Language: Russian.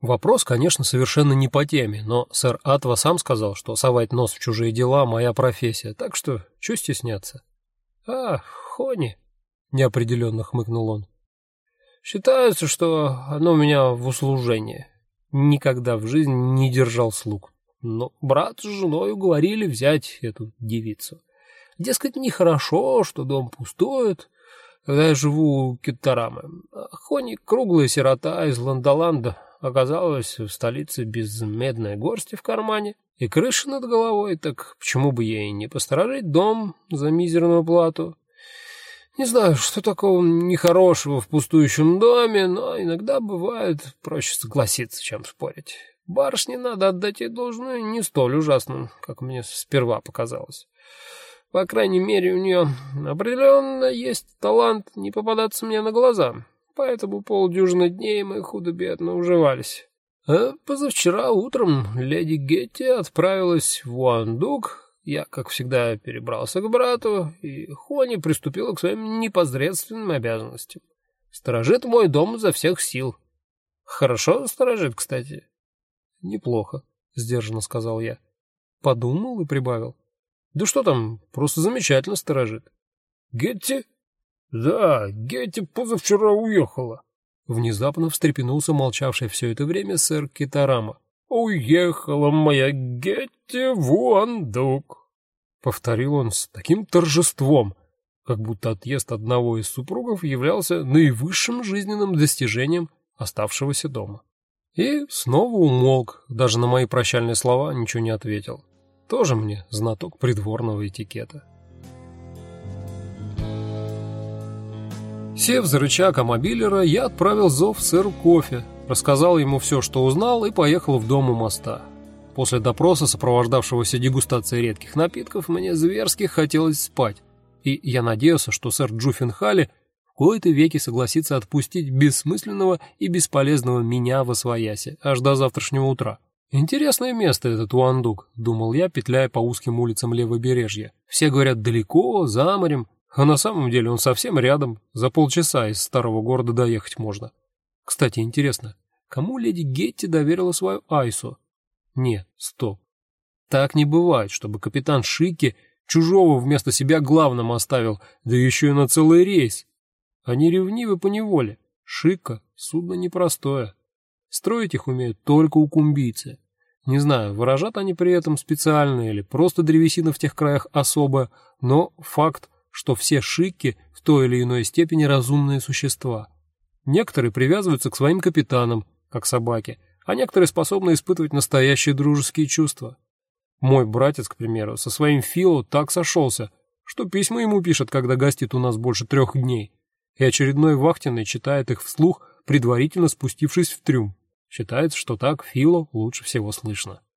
Вопрос, конечно, совершенно не по теме, но сэр Атва сам сказал, что совать нос в чужие дела моя профессия, так что чё стесняться? Хони, неопределенно хмыкнул он. Считается, что оно у меня в услужении. Никогда в жизни не держал слуг. Но брат с женой уговорили взять эту девицу. Дескать, нехорошо, что дом пустует, когда я живу у Китарамы. Хони круглая сирота из Ландоланда оказалась в столице без медной горсти в кармане и крыши над головой, так почему бы ей не посторожить дом за мизерную плату? Не знаю, что такого нехорошего в пустующем доме, но иногда бывает проще согласиться, чем спорить. Барышне, надо отдать ей должное, не столь ужасным, как мне сперва показалось. По крайней мере, у нее определенно есть талант не попадаться мне на глаза, поэтому полдюжины дней мы худо-бедно уживались. А позавчера утром леди Гетти отправилась в Уандук. Я, как всегда, перебрался к брату, и Хони приступила к своим непосредственным обязанностям. Сторожит мой дом изо всех сил. Хорошо сторожит, кстати. Неплохо, сдержанно сказал я. Подумал и прибавил. Да что там, просто замечательно сторожит. Гетти? Да, Гетти позавчера уехала. Внезапно встрепенулся молчавший все это время сэр Китарама. «Уехала моя Гетти в Уандук», — повторил он с таким торжеством, как будто отъезд одного из супругов являлся наивысшим жизненным достижением оставшегося дома. И снова умолк, даже на мои прощальные слова ничего не ответил. Тоже мне знаток придворного этикета. Сев за рычаг амобилера, я отправил зов сэру Кофе, рассказал ему все, что узнал, и поехал в дом у моста. После допроса, сопровождавшегося дегустацией редких напитков, мне зверски хотелось спать, и я надеялся, что сэр Джуффенхалли в кои-то веки согласится отпустить бессмысленного и бесполезного меня восвояси аж до завтрашнего утра. Интересное место этот Уандук, думал я, петляя по узким улицам левобережья. Все говорят далеко, за морем, а на самом деле он совсем рядом, за полчаса из старого города доехать можно. Кстати, интересно, кому леди Гетти доверила свою Айсу? Нет, стоп. Так не бывает, чтобы капитан Шики чужого вместо себя главным оставил, да еще и на целый рейс. Они ревнивы поневоле. Шика — судно непростое. Строить их умеют только укумбийцы. Не знаю, выражат они при этом специально или просто древесина в тех краях особая, но факт, что все шики в той или иной степени разумные существа. Некоторые привязываются к своим капитанам, как собаки, а некоторые способны испытывать настоящие дружеские чувства. Мой братец, к примеру, со своим Фило так сошелся, что письма ему пишет, когда гостит у нас больше 3 дней, и очередной вахтенный читает их вслух, предварительно спустившись в трюм. Считается, что так Фило лучше всего слышно.